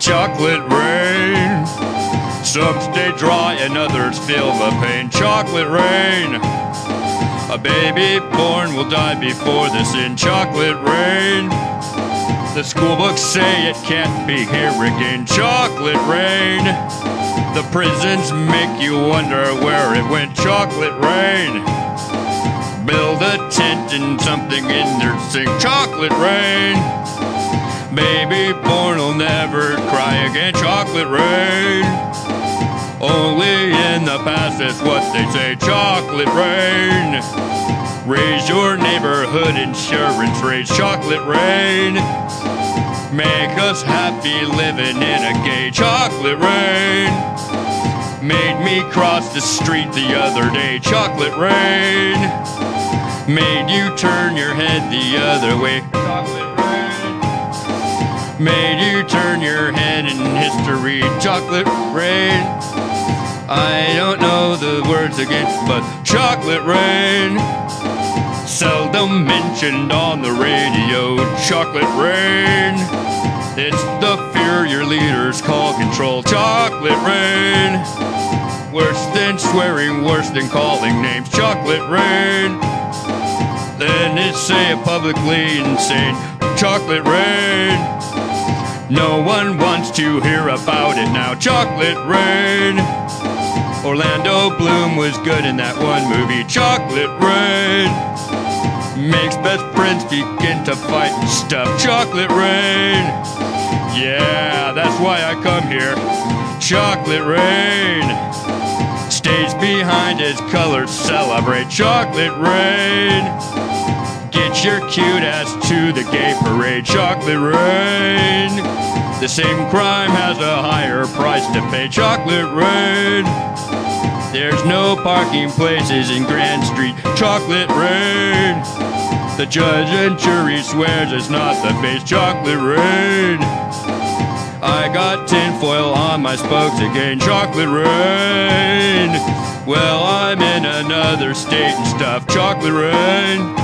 chocolate rain. Some stay dry and others feel the pain. Chocolate rain. A baby born will die before the sin. Chocolate rain. The school books say it can't be here again. Chocolate rain. The prisons make you wonder where it went. Chocolate rain. Build a tent and something in there sing. Chocolate rain. Baby born will never cry again. Chocolate rain. Only in the past is what they say. Chocolate rain. Raise your neighborhood insurance rates. Chocolate rain. Make us happy living in a gay. Chocolate rain. Made me cross the street the other day. Chocolate rain. Made you turn your head the other way. Chocolate rain. Made you turn your head in history. Chocolate rain. I don't know the words again, but chocolate rain. Seldom mentioned on the radio. Chocolate rain. It's the fear your leaders call control. Chocolate rain. Worse than swearing, worse than calling names. Chocolate rain. Then it's say publicly insane. Chocolate rain. No one wants to hear about it now. Chocolate rain. Orlando Bloom was good in that one movie. Chocolate rain. Makes best friends begin to fight and stuff. Chocolate rain. Yeah, that's why I come here. Chocolate rain. Stays behind as colors celebrate. Chocolate rain. Get your cute ass to the gay parade. Chocolate rain. The same crime has a higher price to pay. Chocolate rain. There's no parking places in Grand Street. Chocolate rain. The judge and jury swears it's not the face. Chocolate rain. I got tinfoil on my spokes again. Chocolate rain. Well, I'm in another state and stuff. Chocolate rain.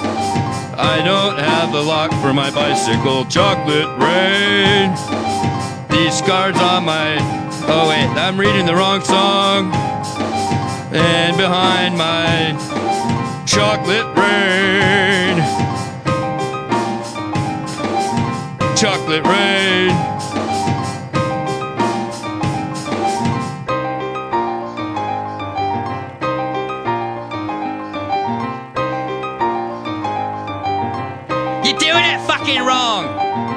I don't have the lock for my bicycle. Chocolate rain. These scars on my... Oh wait, I'm reading the wrong song. And behind my chocolate rain. Chocolate rain. You're doing it fucking wrong!